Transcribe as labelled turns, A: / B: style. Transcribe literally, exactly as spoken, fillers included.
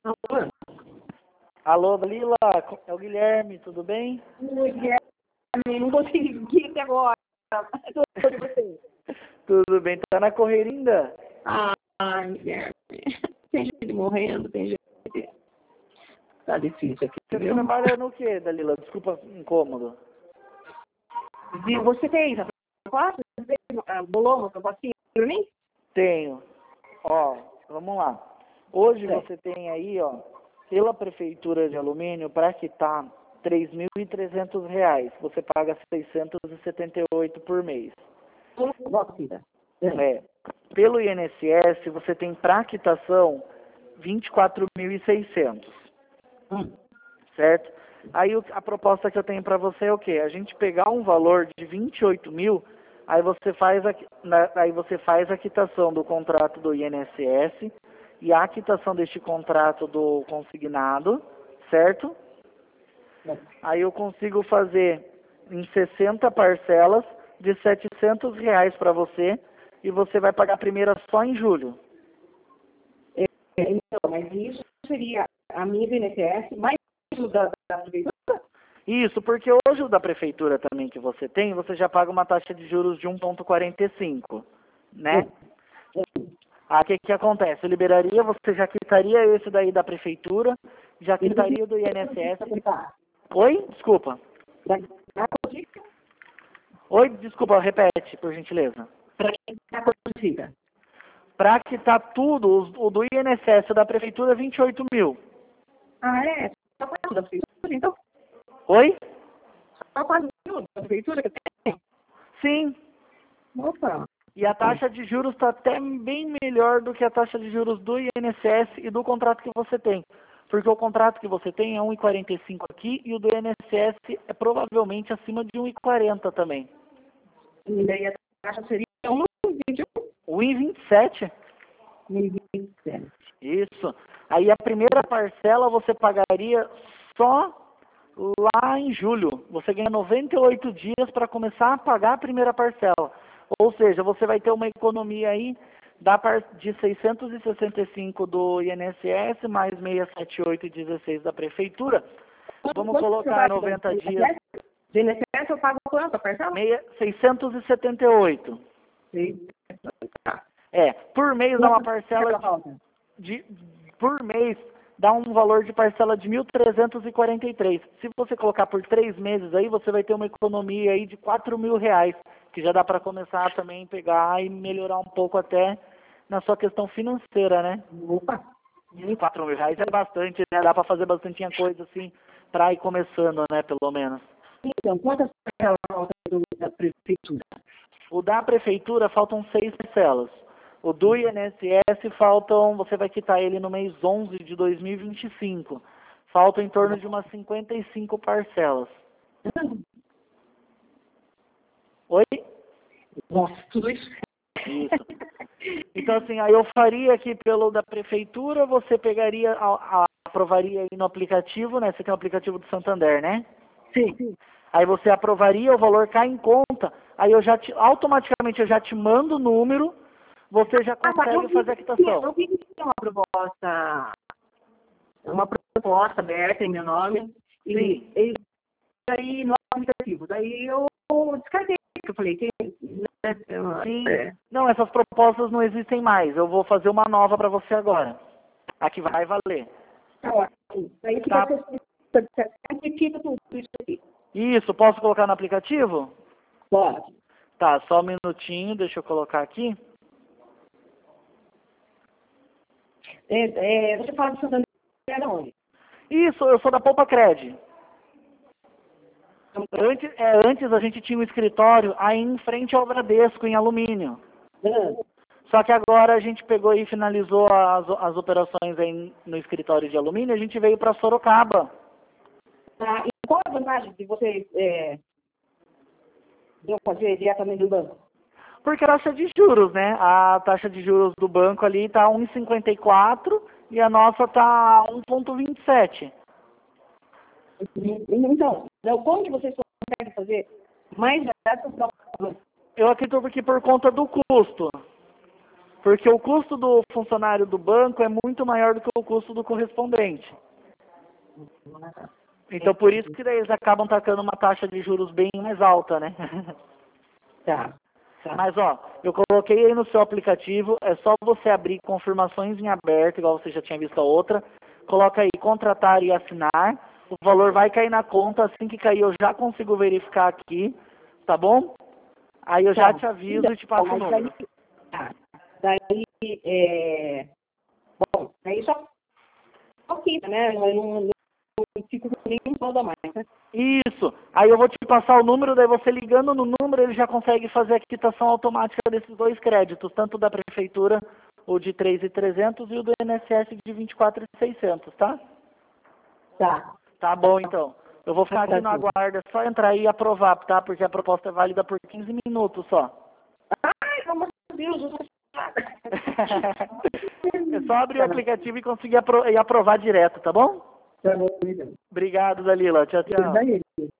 A: Alô?
B: Alô, Dalila, é o Guilherme, tudo bem?
A: Oi, Guilherme, não consegui até agora. Tudo você?
B: Tudo bem, tá na correria ainda?
A: Ai, Guilherme, tem gente morrendo, tem gente... Tá difícil aqui,
B: Você
A: viu?
B: trabalha no quê, Dalila? Desculpa, incômodo.
A: Viu? Você tem essa proposta? Você ah, bolou uma proposta pra mim?
B: Tenho. Ó, vamos lá. Hoje
A: É.
B: você tem aí, ó, pela Prefeitura de Alumínio, para quitar três mil e trezentos reais. Você paga seiscentos e setenta e oito por mês.
A: Volta, filha.
B: É. Pelo I N S S, você tem para quitação vinte e quatro mil e seiscentos.
A: Hum.
B: Certo? Aí o- a proposta que eu tenho para você é o quê? A gente pegar um valor de vinte e oito mil, aí você faz a, na- aí você faz a quitação do contrato do I N S S e a quitação deste contrato do consignado, certo? Aí eu consigo fazer em sessenta parcelas de setecentos reais para você e você vai pagar a primeira só em julho.
A: É, então, mas isso seria a minha do I N S S, mais o da, da prefeitura?
B: Isso, porque hoje o da prefeitura também que você tem, você já paga uma taxa de juros de um vírgula quarenta e cinco, né? Aí o que que acontece? Eu liberaria, você já quitaria esse daí da prefeitura, já quitaria do I N S S. Oi? Desculpa. Oi, desculpa, repete, por gentileza.
A: Para quem está conhecida.
B: Para quitar tudo, os- o do I N S S da prefeitura, vinte e oito mil.
A: Ah, é? Só quase da prefeitura, então?
B: Oi?
A: Só quase da prefeitura que tem?
B: Sim.
A: Opa.
B: E a taxa de juros está até bem melhor do que a taxa de juros do I N S S e do contrato que você tem. Porque o contrato que você tem é um vírgula quarenta e cinco aqui e o do I N S S é provavelmente acima de um vírgula quarenta também.
A: E daí a taxa seria um vírgula vinte e um?
B: um vírgula vinte e sete.
A: um vírgula vinte e sete.
B: Isso. Aí a primeira parcela você pagaria só lá em julho. Você ganha noventa e oito dias para começar a pagar a primeira parcela. Ou seja, você vai ter uma economia aí da par- de seiscentos e sessenta e cinco do I N S S mais seiscentos e setenta e oito e dezesseis da prefeitura. Vamos colocar noventa dias.
A: Do I N S S eu pago quanto a parcela?
B: Meia- seiscentos e setenta e oito.
A: Sim.
B: É, por mês dá uma parcela de, de- por mês dá um valor de parcela de mil trezentos e quarenta e três. Se você colocar por três meses aí, você vai ter uma economia aí de quatro mil reais, que já dá para começar também a pegar e melhorar um pouco até na sua questão financeira, né?
A: Opa.
B: quatro mil reais é bastante, né? Dá para fazer bastante coisa assim para ir começando, né? Pelo menos.
A: Então, quantas parcelas faltam do- da prefeitura?
B: O da prefeitura faltam seis parcelas. O do I N S S faltam, você vai quitar ele no mês onze de dois mil e vinte e cinco. Faltam em torno de umas cinquenta e cinco parcelas. Oi?
A: Nossa, tudo isso.
B: Isso. Então assim, aí eu faria aqui pelo da prefeitura, você pegaria, a, a, aprovaria aí no aplicativo, né? Você tem o aplicativo do Santander, né?
A: Sim.
B: Aí você aprovaria, o valor cai em conta, aí eu já te, automaticamente eu já te mando o número, você já
A: Ah, tá. Eu
B: consegue
A: vi
B: fazer a
A: que
B: quitação.
A: eu vi que tinha uma proposta, uma proposta aberta em meu nome. E,
B: Sim.
A: e daí no aplicativo. Daí eu descartei. Eu falei, tem. Né,
B: Sim.
A: é.
B: Não, essas propostas não existem mais. Eu vou fazer uma nova para você agora. A que vai valer.
A: Tá ótimo. Daí fica
B: Tá.
A: sessenta e fica tudo isso aqui.
B: Isso, posso colocar no aplicativo?
A: Pode.
B: Tá, só um minutinho, deixa eu colocar aqui.
A: É, é, você fala de Santander onde?
B: Isso, eu sou da Poupa Cred. Antes, é, antes a gente tinha um escritório aí em frente ao Bradesco, em alumínio.
A: Ah,
B: Só que agora a gente pegou e finalizou as, as operações aí no escritório de alumínio, a gente veio para Sorocaba.
A: tá. E qual a vantagem de você é, de eu fazer diretamente do banco?
B: Porque a taxa de juros, né? A taxa de juros do banco ali está um vírgula cinquenta e quatro e a nossa está um vírgula vinte e sete.
A: Então, então, como que vocês conseguem fazer mais barato para o banco?
B: Eu acredito que por conta do custo. Porque o custo do funcionário do banco é muito maior do que o custo do correspondente. Então, por isso que daí eles acabam tacando uma taxa de juros bem mais alta, né?
A: Tá. Tá.
B: Mas, ó, eu coloquei aí no seu aplicativo, é só você abrir confirmações em aberto, igual você já tinha visto a outra. Coloca aí, contratar e assinar. O valor vai cair na conta, assim que cair eu já consigo verificar aqui, tá bom? Aí eu já
A: Tá.
B: te aviso
A: Então,
B: e te passo o
A: mas
B: número.
A: daí, tá. Daí, é... Bom, daí só ok, né? Eu não, não fico com nenhum saldo a mais, né?
B: Isso. Aí eu vou te passar o número, daí você ligando no número, ele já consegue fazer a quitação automática desses dois créditos, tanto da prefeitura, o de três mil e trezentos e o do I N S S de vinte e quatro mil e seiscentos, tá?
A: Tá.
B: Tá bom, então. Eu vou ficar aqui no aguardo, é só entrar aí e aprovar, tá? Porque a proposta é válida por quinze minutos só.
A: Ai, pelo amor de Deus, eu tô...
B: É só abrir o aplicativo e conseguir apro e aprovar direto, tá bom?
A: Tá bom, então.
B: Obrigado, Dalila. Tchau, tchau.
A: Daí.